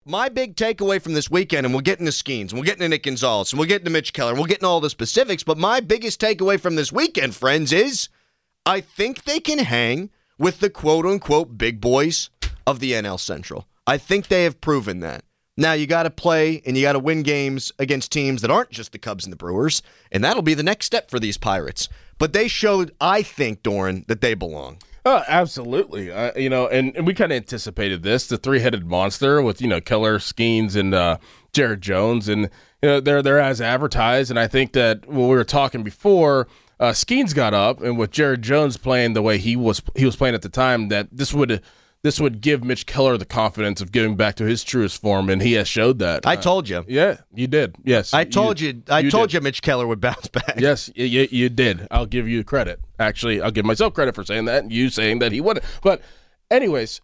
my big takeaway from this weekend, and we'll get into Skeens, and we'll get into Nick Gonzalez, and we'll get into Mitch Keller, and we'll get into all the specifics, but my biggest takeaway from this weekend, friends, is I think they can hang with the quote-unquote big boys of the NL Central. I think they have proven that. Now, you got to play and you got to win games against teams that aren't just the Cubs and the Brewers, and that'll be the next step for these Pirates. But they showed, I think, Doran, that they belong. Absolutely. And we kind of anticipated this, the three-headed monster with, Keller, Skeens, and Jared Jones. And, they're as advertised. And I think that when we were talking before, Skeens got up, and with Jared Jones playing the way he was playing at the time, that this would give Mitch Keller the confidence of getting back to his truest form, and he has showed that. I told you. Yeah, you did. Yes. I told you Mitch Keller would bounce back. Yes, you did. I'll give you credit. Actually, I'll give myself credit for saying that, and you saying that he wouldn't. But anyways,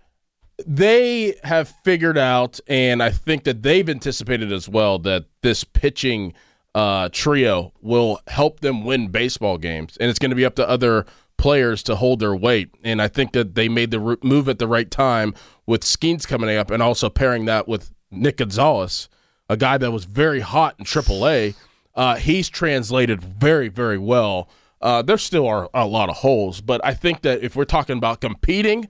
they have figured out, and I think that they've anticipated as well, that this pitching trio will help them win baseball games, and it's going to be up to other players to hold their weight. And I think that they made the move at the right time with Skeens coming up and also pairing that with Nick Gonzalez, a guy that was very hot in AAA. He's translated very, very well. There still are a lot of holes, but I think that if we're talking about competing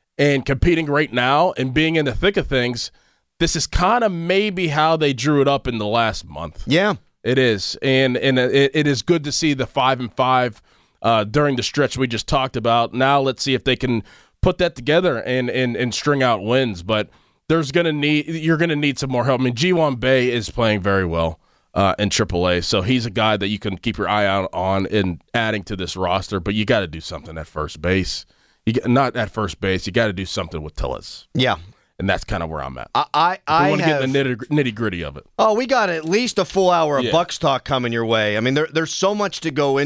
right now and being in the thick of things, this is kind of maybe how they drew it up in the last month. Yeah. It is. And it is good to see the 5-5 during the stretch we just talked about. Now let's see if they can put that together and string out wins. But you're going to need some more help. I mean, Ji-Hwan Bae is playing very well in AAA, so he's a guy that you can keep your eye out on in adding to this roster. But you got to do something at first base. Not at first base. You got to do something with Tillis. Yeah. And that's kind of where I'm at. I want to get in the nitty-gritty of it. Oh, we got at least a full hour of Bucks talk coming your way. I mean, there's so much to go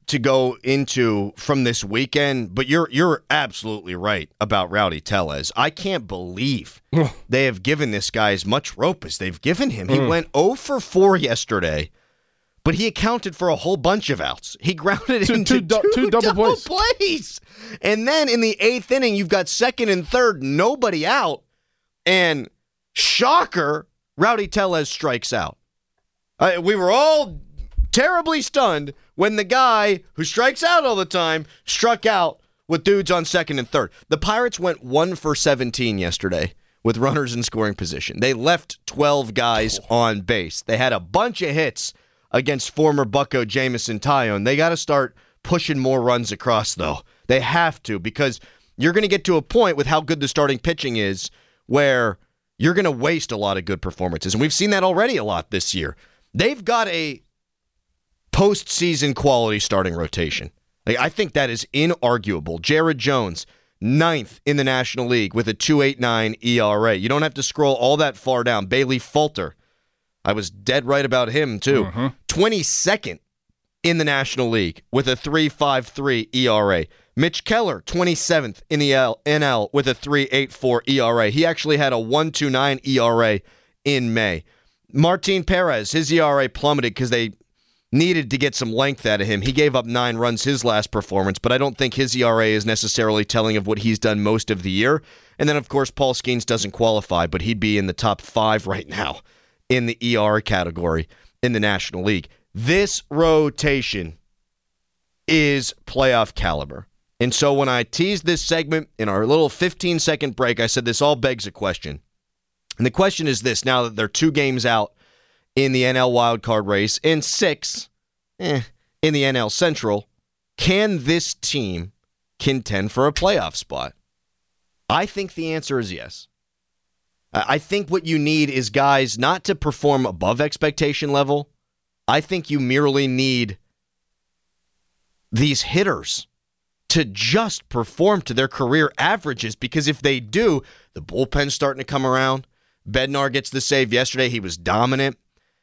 into from this weekend, but you're absolutely right about Rowdy Tellez. I can't believe they have given this guy as much rope as they've given him. He went 0 for 4 yesterday, but he accounted for a whole bunch of outs. He grounded into two double plays. And then in the 8th inning, you've got second and third, nobody out. And shocker, Rowdy Tellez strikes out. We were all terribly stunned when the guy who strikes out all the time struck out with dudes on second and third. The Pirates went 1 for 17 yesterday with runners in scoring position. They left 12 guys on base. They had a bunch of hits against former Bucko Jameson Taillon. They got to start pushing more runs across, though. They have to, because you're going to get to a point with how good the starting pitching is where you're going to waste a lot of good performances. And we've seen that already a lot this year. They've got a postseason quality starting rotation. I think that is inarguable. Jared Jones, 9th in the National League with a 2.89 ERA. You don't have to scroll all that far down. Bailey Falter, I was dead right about him, too. 22nd in the National League with a 3.53 ERA. Mitch Keller, 27th in the NL with a 3.84 ERA. He actually had a 1.29 ERA in May. Martin Perez, his ERA plummeted because they needed to get some length out of him. He gave up 9 runs his last performance, but I don't think his ERA is necessarily telling of what he's done most of the year. And then, of course, Paul Skeens doesn't qualify, but he'd be in the top 5 right now in the ER category in the National League. This rotation is playoff caliber. And so when I teased this segment in our little 15-second break, I said this all begs a question. And the question is this, now that they're 2 games out in the NL wildcard race and 6 in the NL Central, can this team contend for a playoff spot? I think the answer is yes. I think what you need is guys not to perform above expectation level. I think you merely need these hitters to just perform to their career averages, because if they do, the bullpen's starting to come around. Bednar gets the save yesterday. He was dominant.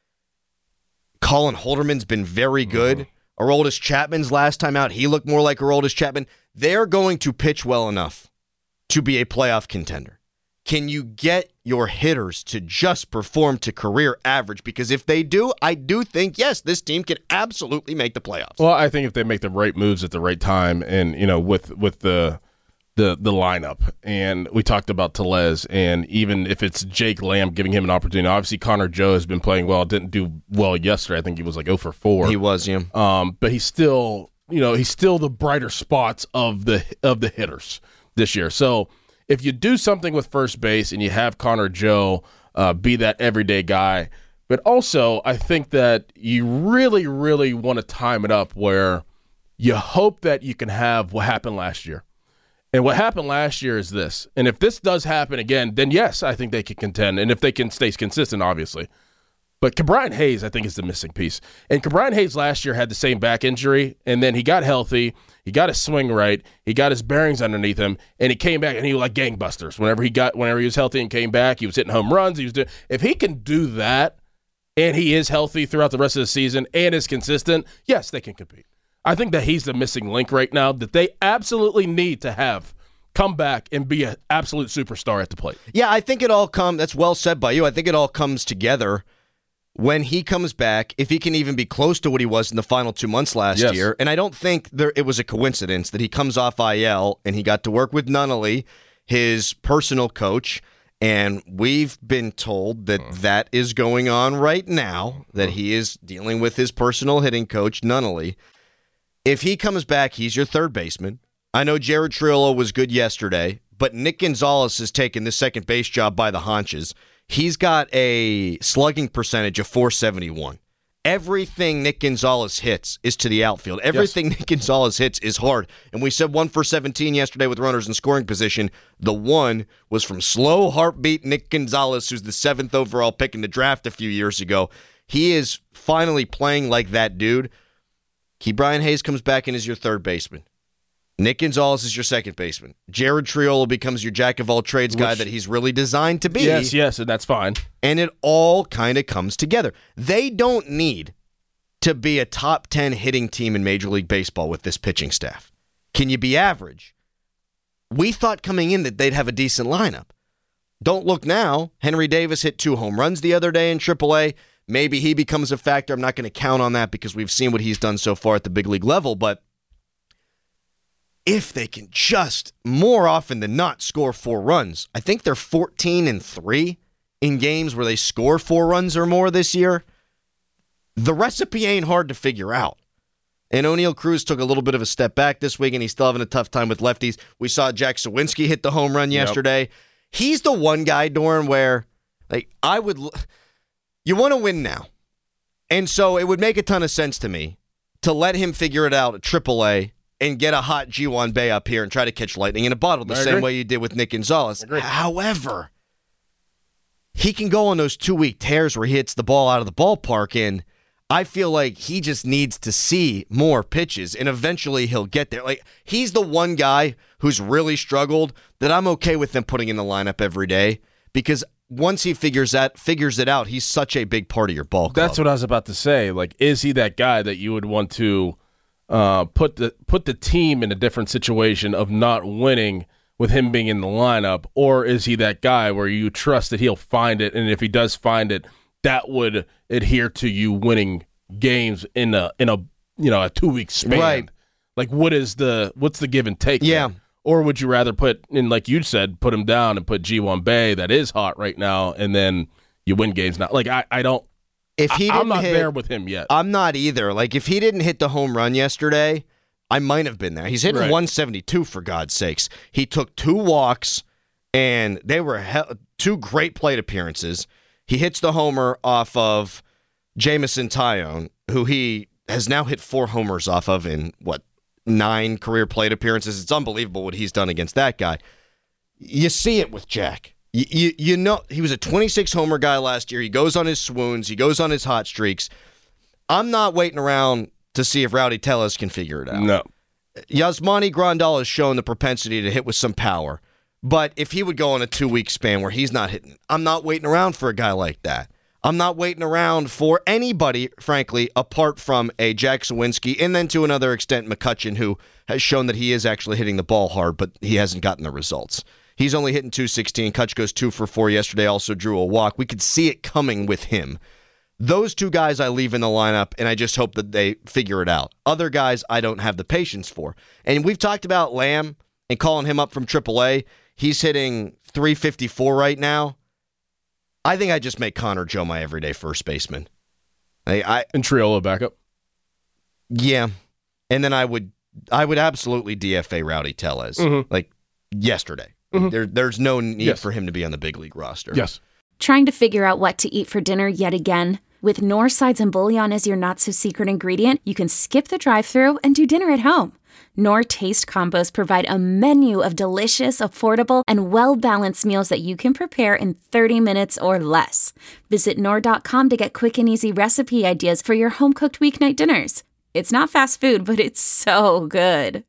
Colin Holderman's been very good. Aroldis Chapman's last time out, he looked more like Aroldis Chapman. They're going to pitch well enough to be a playoff contender. Can you get your hitters to just perform to career average? Because if they do, I do think, yes, this team can absolutely make the playoffs. Well, I think if they make the right moves at the right time and, with the the lineup. And we talked about Tellez, and even if it's Jake Lamb giving him an opportunity, obviously Connor Joe has been playing well. Didn't do well yesterday. I think he was like 0 for 4. He was, yeah. But he's still, he's still the brighter spots of the hitters this year. So if you do something with first base and you have Connor Joe be that everyday guy, but also I think that you really, really want to time it up where you hope that you can have what happened last year. And what happened last year is this. And if this does happen again, then yes, I think they can contend. And if they can stay consistent, obviously. But Ke'Bryan Hayes, I think, is the missing piece. And Ke'Bryan Hayes last year had the same back injury, and then he got healthy. He got his swing right. He got his bearings underneath him, and he came back, and he was like gangbusters. Whenever he was healthy and came back, he was hitting home runs. If he can do that, and he is healthy throughout the rest of the season and is consistent, yes, they can compete. I think that he's the missing link right now that they absolutely need to have come back and be an absolute superstar at the plate. Yeah, I think it all that's well said by you. I think it all comes together when he comes back, if he can even be close to what he was in the final 2 months last year. And I don't think it was a coincidence that he comes off IL and he got to work with Nunnally, his personal coach. And we've been told that that is going on right now, that he is dealing with his personal hitting coach, Nunnally. If he comes back, he's your third baseman. I know Jared Triolo was good yesterday, but Nick Gonzalez has taken the second base job by the haunches. He's got a slugging percentage of .471. Everything Nick Gonzalez hits is to the outfield. Everything Nick Gonzalez hits is hard. And we said 1 for 17 yesterday with runners in scoring position. The one was from slow heartbeat Nick Gonzalez, who's the 7th overall pick in the draft a few years ago. He is finally playing like that dude. Ke'Bryan Hayes comes back and is your third baseman. Nick Gonzalez is your second baseman. Jared Triolo becomes your jack-of-all-trades guy that he's really designed to be. Yes, and that's fine. And it all kind of comes together. They don't need to be a top 10 hitting team in Major League Baseball with this pitching staff. Can you be average? We thought coming in that they'd have a decent lineup. Don't look now. Henry Davis hit 2 home runs the other day in AAA. Maybe he becomes a factor. I'm not going to count on that because we've seen what he's done so far at the big league level, but if they can just more often than not score 4 runs. I think they're 14-3 in games where they score 4 runs or more this year. The recipe ain't hard to figure out. And O'Neal Cruz took a little bit of a step back this week, and he's still having a tough time with lefties. We saw Jack Sawinski hit the home run yesterday. He's the one guy, Doran, where you want to win now. And so it would make a ton of sense to me to let him figure it out at AAA and get a hot G1 Bay up here and try to catch lightning in a bottle the same way you did with Nick Gonzalez. However, he can go on those 2-week tears where he hits the ball out of the ballpark, and I feel like he just needs to see more pitches, and eventually he'll get there. Like, he's the one guy who's really struggled that I'm okay with them putting in the lineup every day, because once he figures it out, he's such a big part of your ball club. That's what I was about to say. Like, is he that guy that you would want to put the team in a different situation of not winning with him being in the lineup, or is he that guy where you trust that he'll find it, and if he does find it, that would adhere to you winning games in a 2-week span? Right. Like, what's the give and take? Yeah. There? Or would you rather put like you said, put him down and put G1 Bay that is hot right now, and then you win games now? Like, I don't. I'm not there with him yet. I'm not either. Like, if he didn't hit the home run yesterday, I might have been there. He's hitting 172, for God's sakes. He took 2 walks, and they were 2 great plate appearances. He hits the homer off of Jameson Taillon, who he has now hit 4 homers off of in, 9 career plate appearances. It's unbelievable what he's done against that guy. You see it with Jack. You know, he was a 26 homer guy last year. He goes on his swoons. He goes on his hot streaks. I'm not waiting around to see if Rowdy Tellez can figure it out. No. Yasmani Grandal has shown the propensity to hit with some power. But if he would go on a 2-week span where he's not hitting, I'm not waiting around for a guy like that. I'm not waiting around for anybody, frankly, apart from a Jack Sawinski, and then to another extent McCutchen, who has shown that he is actually hitting the ball hard, but he hasn't gotten the results. He's only hitting .216. Kutch goes 2 for 4 yesterday, also drew a walk. We could see it coming with him. Those 2 guys I leave in the lineup, and I just hope that they figure it out. Other guys I don't have the patience for. And we've talked about Lamb and calling him up from AAA. He's hitting .354 right now. I think I just make Connor Joe my everyday first baseman. And Triolo backup. Yeah, and then I would absolutely DFA Rowdy Tellez like yesterday. There's no need for him to be on the big league roster. Yes. Trying to figure out what to eat for dinner yet again? With Knorr sides and bouillon as your not-so-secret ingredient, you can skip the drive-thru and do dinner at home. Knorr Taste Combos provide a menu of delicious, affordable, and well-balanced meals that you can prepare in 30 minutes or less. Visit Knorr.com to get quick and easy recipe ideas for your home-cooked weeknight dinners. It's not fast food, but it's so good.